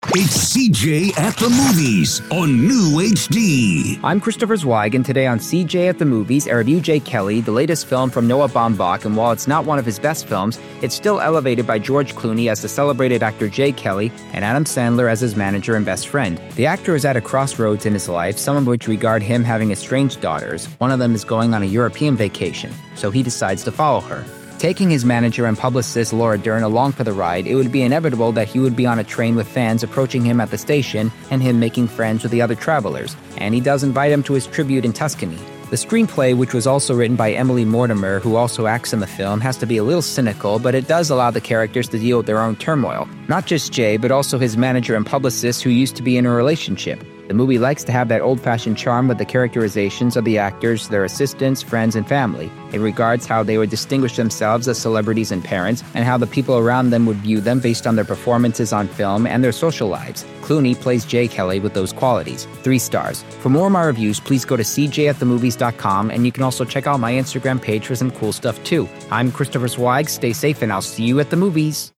It's CJ at the Movies on New HD. I'm Christopher Zweig, and today on CJ at the Movies, I review Jay Kelly, the latest film from Noah Baumbach, and while it's not one of his best films, it's still elevated by George Clooney as the celebrated actor Jay Kelly and Adam Sandler as his manager and best friend. The actor is at a crossroads in his life, some of which regard him having estranged daughters. One of them is going on a European vacation, so he decides to follow her. Taking his manager and publicist Laura Dern along for the ride, it would be inevitable that he would be on a train with fans approaching him at the station and him making friends with the other travelers, and he does invite him to his tribute in Tuscany. The screenplay, which was also written by Emily Mortimer, who also acts in the film, has to be a little cynical, but it does allow the characters to deal with their own turmoil. Not just Jay, but also his manager and publicist who used to be in a relationship. The movie likes to have that old-fashioned charm with the characterizations of the actors, their assistants, friends, and family. It regards how they would distinguish themselves as celebrities and parents, and how the people around them would view them based on their performances on film and their social lives. Clooney plays Jay Kelly with those qualities. 3 stars. For more of my reviews, please go to cjatthemovies.com, and you can also check out my Instagram page for some cool stuff too. I'm Christopher Zweig. Stay safe, and I'll see you at the movies.